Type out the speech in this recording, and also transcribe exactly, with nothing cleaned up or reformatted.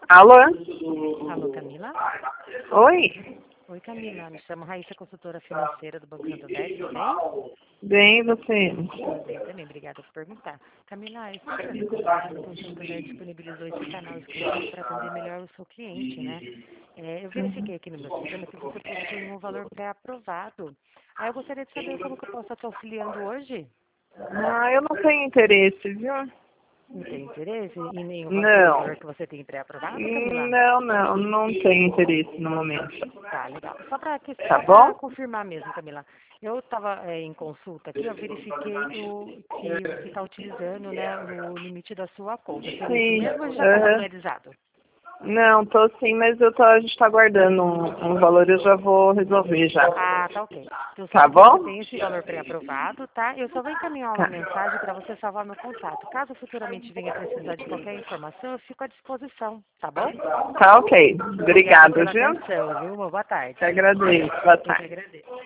Alô? Alô, Camila? Oi? Oi, Camila. Me chamo Raíssa, consultora financeira do Banco Santander, tudo bem? Bem, você? Tudo bem também, obrigada por perguntar. Camila, eu estou entrando em contato porque o Santander disponibilizou esse canal exclusivo para atender melhor o seu cliente, né? É, eu verifiquei aqui no meu sistema que você possui um valor pré-aprovado. Aí eu gostaria de saber como que eu posso estar te auxiliando hoje? Ah, eu não tenho interesse, viu? Não tem interesse em nenhum va- no Não. valor que você tem pré-aprovado, Camila? Não, não, não tenho interesse no momento. Tá, legal. Só para Tá só para bom? confirmar mesmo, Camila. Eu estava em consulta aqui, eu verifiquei o, que você está utilizando, né, o limite da sua conta. Seria isso Sim. mesmo ou já está Aham. regularizado? Não, tô sim, mas eu tô, a gente tá guardando um, um valor, eu já vou resolver já. Ah, tá ok. Então, Tá sabe que você bom? tem esse valor pré-aprovado, tá? Eu só vou encaminhar uma Tá. mensagem para você salvar meu contato. Caso futuramente venha precisar de qualquer informação, eu fico à disposição, tá bom? Tá ok. Obrigada Obrigado, pela viu? atenção, viu? Uma boa tarde. Te agradeço. Boa Eu que tarde. agradeço.